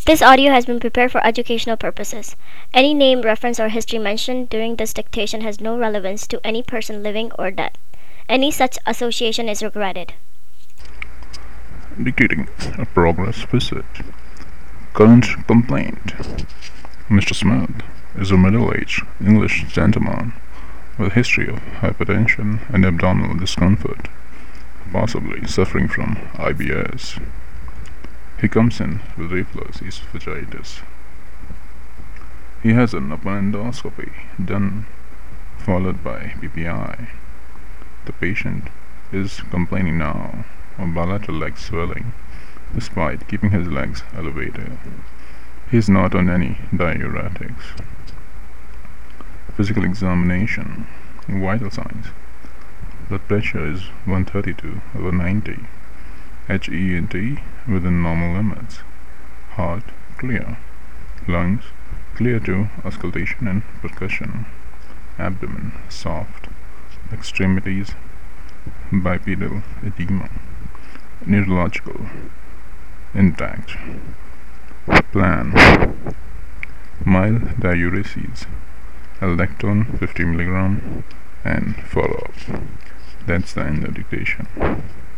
This audio has been prepared for educational purposes. Any name, reference, or history mentioned during this dictation has no relevance to any person living or dead. Any such association is regretted. Dictating a progress visit. Current complaint. Mr. Smith is a middle-aged English gentleman with a history of hypertension and abdominal discomfort, possibly suffering from IBS. He comes in with reflux esophagitis. He has an open endoscopy done, followed by PPI. The patient is complaining now of bilateral leg swelling, despite keeping his legs elevated. He is not on any diuretics. Physical examination. Vital signs. Blood pressure is 132/90. HEAT within normal limits. Heart clear. Lungs clear to auscultation and percussion. Abdomen soft. Extremities bipedal edema. Neurological intact. Plan. Mild diuresis. Aldactone 50 mg and follow-up. That's the end of dictation.